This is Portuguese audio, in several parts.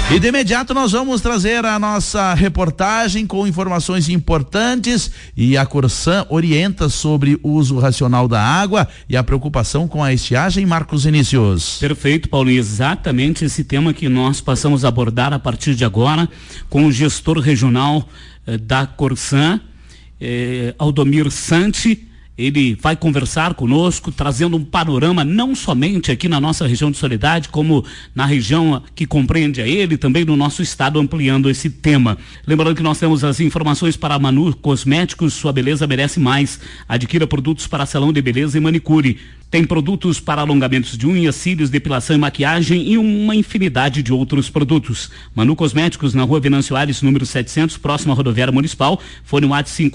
E de imediato nós vamos trazer a nossa reportagem com informações importantes, e a Corsan orienta sobre o uso racional da água e a preocupação com a estiagem. Marcos Vinícius. Perfeito, Paulinho, exatamente esse tema que nós passamos a abordar a partir de agora com o gestor regional da Corsan, Aldomir Santi. Ele vai conversar conosco, trazendo um panorama não somente aqui na nossa região de Soledade, como na região que compreende a ele, também no nosso estado, ampliando esse tema. Lembrando que nós temos as informações para a Manu Cosméticos, sua beleza merece mais. Adquira produtos para salão de beleza e manicure. Tem produtos para alongamentos de unhas, cílios, depilação e maquiagem e uma infinidade de outros produtos. Manu Cosméticos, na rua Venâncio Aires, número 700, próximo à rodoviária municipal. Fone WhatsApp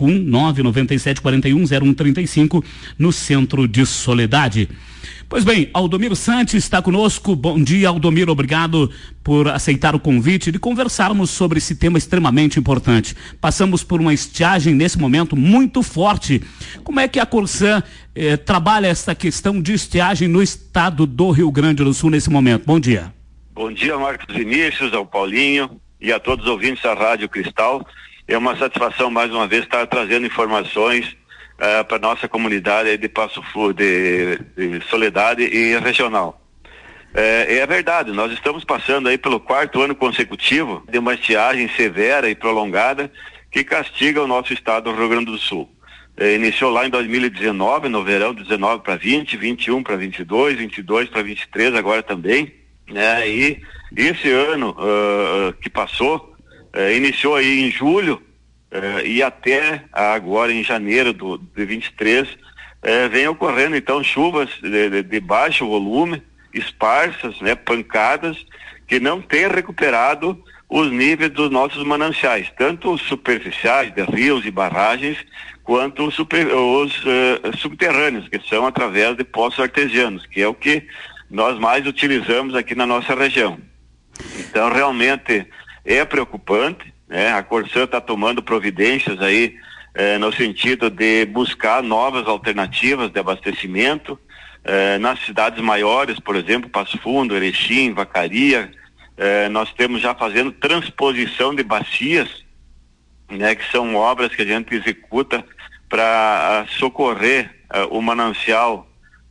51997410135, no centro de Soledade. Pois bem, Aldomir Santi está conosco. Bom dia, Aldomir, obrigado por aceitar o convite de conversarmos sobre esse tema extremamente importante. Passamos por uma estiagem nesse momento muito forte. Como é que a Corsan trabalha essa questão de estiagem no estado do Rio Grande do Sul nesse momento? Bom dia. Bom dia, Marcos Vinícius, ao Paulinho e a todos os ouvintes da Rádio Cristal. É uma satisfação mais uma vez estar trazendo informações para nossa comunidade de Passo Fundo, de Soledade e regional. É verdade, nós estamos passando aí pelo 4º ano consecutivo de uma estiagem severa e prolongada que castiga o nosso estado do Rio Grande do Sul. Iniciou lá em 2019, no verão, 19 para 20, 21 para 22, 22 para 23 agora também, né? E esse ano que passou, iniciou aí em julho, e até agora em janeiro de 23, vem ocorrendo então chuvas de baixo volume, esparsas, né, pancadas, que não têm recuperado os níveis dos nossos mananciais, tanto os superficiais de rios e barragens, quanto os subterrâneos, que são através de poços artesianos, que é o que nós mais utilizamos aqui na nossa região. Então realmente é preocupante. A Corsan está tomando providências aí no sentido de buscar novas alternativas de abastecimento nas cidades maiores, por exemplo, Passo Fundo, Erechim, Vacaria. Nós temos já fazendo transposição de bacias, né, que são obras que a gente executa para socorrer o manancial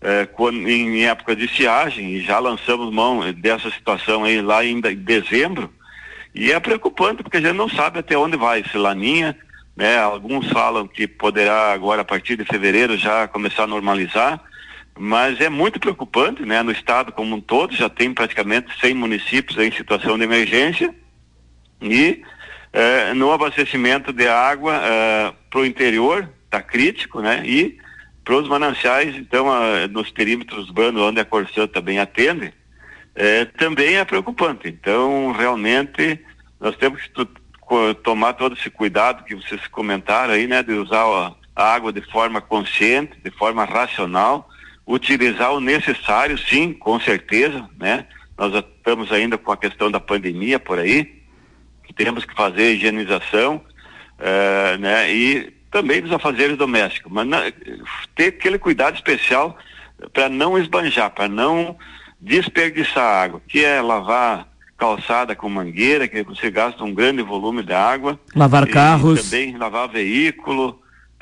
em época de estiagem, e já lançamos mão dessa situação aí lá em dezembro. E é preocupante porque a gente não sabe até onde vai esse laninha, né? Alguns falam que poderá agora a partir de fevereiro já começar a normalizar, mas é muito preocupante, né? No estado como um todo já tem praticamente 100 municípios em situação de emergência, e no abastecimento de água para o interior está crítico, né? E para os mananciais, então nos perímetros urbanos onde a Corsan também atende, também é preocupante. Então realmente nós temos que tomar todo esse cuidado que vocês comentaram aí, né, de usar a água de forma consciente, de forma racional, utilizar o necessário, sim, com certeza, né? Nós estamos ainda com a questão da pandemia por aí, temos que fazer higienização, né, e também dos afazeres domésticos, mas ter aquele cuidado especial para não esbanjar, para não desperdiçar água, que é lavar calçada com mangueira, que você gasta um grande volume de água. Lavar carros. Também lavar veículo,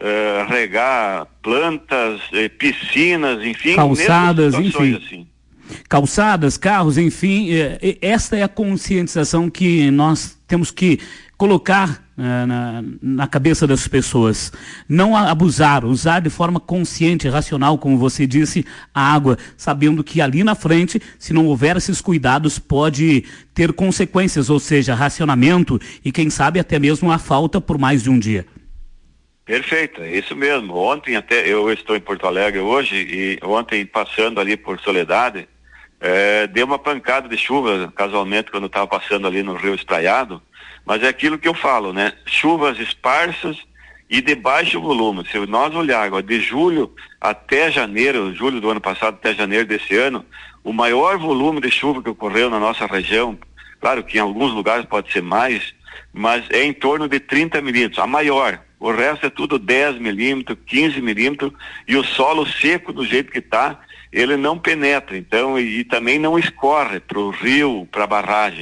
regar plantas, piscinas, enfim. Calçadas, enfim. Assim. Calçadas, carros, enfim. Esta é a conscientização que nós temos que colocar na cabeça das pessoas. Não abusar, usar de forma consciente, racional, como você disse, a água, sabendo que ali na frente, se não houver esses cuidados, pode ter consequências, ou seja, racionamento e quem sabe até mesmo a falta por mais de um dia. Perfeito, é isso mesmo. Ontem até, eu estou em Porto Alegre hoje, e ontem passando ali por Soledade, deu uma pancada de chuva, casualmente, quando eu estava passando ali no Rio Espraiado. Mas é aquilo que eu falo, né? Chuvas esparsas e de baixo volume. Se nós olharmos de julho até janeiro, julho do ano passado até janeiro desse ano, o maior volume de chuva que ocorreu na nossa região, claro que em alguns lugares pode ser mais, mas é em torno de 30 milímetros, a maior. O resto é tudo 10 milímetros, 15 milímetros, e o solo seco do jeito que está, ele não penetra, então, e também não escorre para o rio, para a barragem.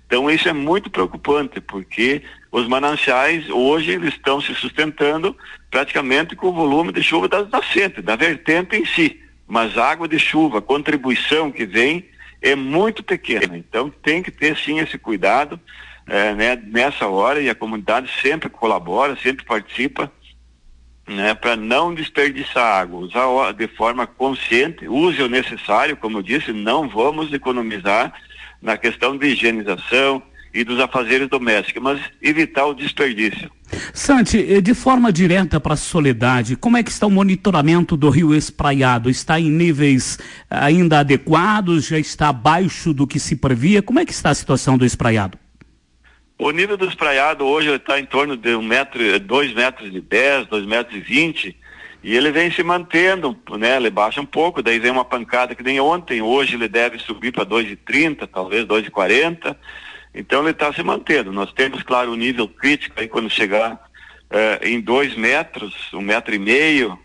Então isso é muito preocupante, porque os mananciais hoje eles estão se sustentando praticamente com o volume de chuva das nascentes, da vertente em si, mas a água de chuva, a contribuição que vem é muito pequena, então tem que ter sim esse cuidado nessa hora, e a comunidade sempre colabora, sempre participa, para não desperdiçar água, usar de forma consciente, use o necessário, como eu disse, não vamos economizar na questão de higienização e dos afazeres domésticos, mas evitar o desperdício. Santi, de forma direta para a Soledade, como é que está o monitoramento do rio Espraiado? Está em níveis ainda adequados? Já está abaixo do que se previa? Como é que está a situação do Espraiado? O nível do Espraiado hoje está em torno de 2 metros e 10, 2 metros e 20, e ele vem se mantendo, ele baixa um pouco, daí vem uma pancada que nem ontem, hoje ele deve subir para 2,30, talvez 2,40, então ele está se mantendo. Nós temos, claro, o nível crítico aí quando chegar em 2 metros, 1,5 metro,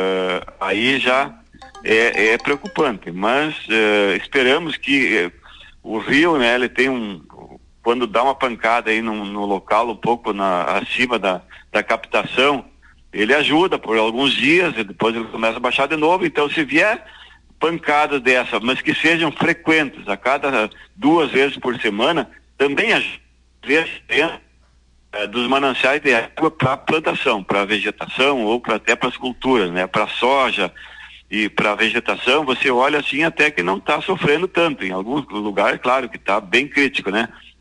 aí já é preocupante, mas esperamos que o rio, ele tem quando dá uma pancada aí no local um pouco acima da captação, ele ajuda por alguns dias e depois ele começa a baixar de novo. Então se vier pancadas dessa, mas que sejam frequentes, a cada 2 vezes por semana, também ajuda dos mananciais de água para plantação, para vegetação ou até para as culturas, para soja e para vegetação. Você olha assim até que não está sofrendo tanto, em alguns lugares claro que está bem crítico,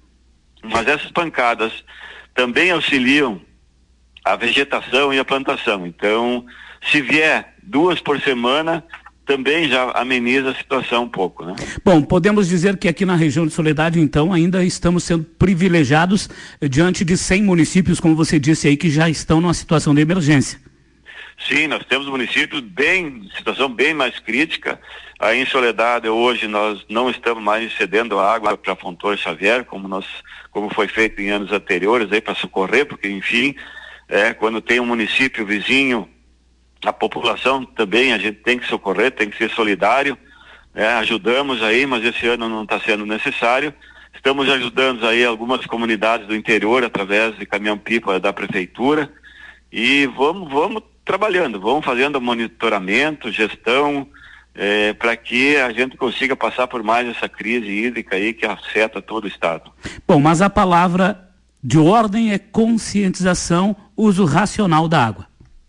mas essas pancadas também auxiliam a vegetação e a plantação. Então, se vier 2 por semana, também já ameniza a situação um pouco, Bom, podemos dizer que aqui na região de Soledade, então, ainda estamos sendo privilegiados diante de 100 municípios, como você disse aí, que já estão numa situação de emergência. Sim, nós temos municípios situação bem mais crítica. Aí em Soledade hoje nós não estamos mais cedendo água para Fontoura Xavier, como foi feito em anos anteriores aí para socorrer, porque enfim, quando tem um município vizinho, a população também a gente tem que socorrer, tem que ser solidário, ajudamos aí, mas esse ano não está sendo necessário. Estamos ajudando aí algumas comunidades do interior através de caminhão-pipa da prefeitura, e vamos trabalhando, vamos fazendo monitoramento, gestão, para que a gente consiga passar por mais essa crise hídrica aí que afeta todo o estado. Bom, mas a palavra de ordem é conscientização, uso racional da água.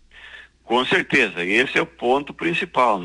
Com certeza, esse é o ponto principal,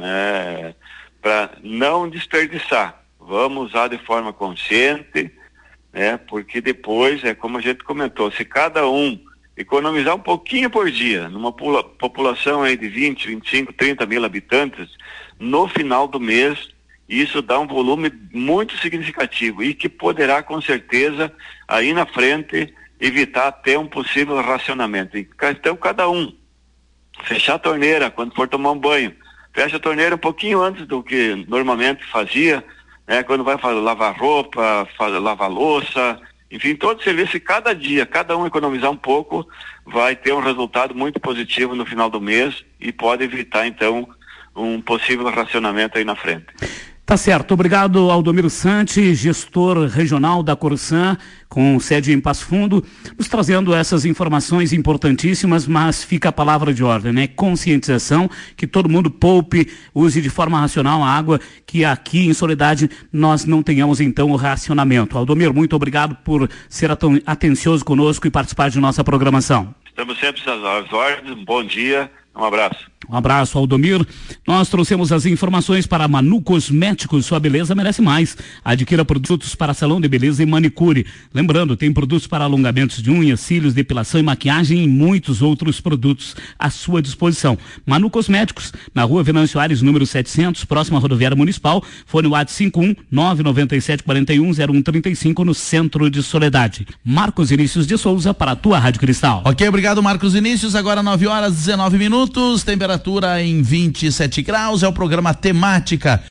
para não desperdiçar. Vamos usar de forma consciente, porque depois, como a gente comentou, se cada um economizar um pouquinho por dia, numa população aí de 20, 25, 30 mil habitantes, no final do mês, isso dá um volume muito significativo e que poderá, com certeza, aí na frente, evitar até um possível racionamento. Então, cada um fechar a torneira quando for tomar um banho, fecha a torneira um pouquinho antes do que normalmente fazia, quando vai lavar roupa, lavar louça, enfim, todo serviço, e cada dia, cada um economizar um pouco, vai ter um resultado muito positivo no final do mês e pode evitar, então, um possível racionamento aí na frente. Tá certo, obrigado Aldomiro Santi, gestor regional da Corsan, com sede em Passo Fundo, nos trazendo essas informações importantíssimas, mas fica a palavra de ordem, conscientização, que todo mundo poupe, use de forma racional a água, que aqui em Soledade nós não tenhamos então o racionamento. Aldomiro, muito obrigado por ser atencioso conosco e participar de nossa programação. Estamos sempre às ordens, bom dia, um abraço. Um abraço, Aldomiro. Nós trouxemos as informações para Manu Cosméticos. Sua beleza merece mais. Adquira produtos para salão de beleza e manicure. Lembrando, tem produtos para alongamentos de unhas, cílios, depilação e maquiagem e muitos outros produtos à sua disposição. Manu Cosméticos, na rua Venâncio Aires, número 700, próxima à rodoviária municipal. Fone WhatsApp 51-997-41-0135, no centro de Soledade. Marcos Vinícius de Souza, para a tua Rádio Cristal. Ok, obrigado Marcos Vinícius. Agora 9 horas 19 minutos, temperatura em 27 graus, é o programa Temática.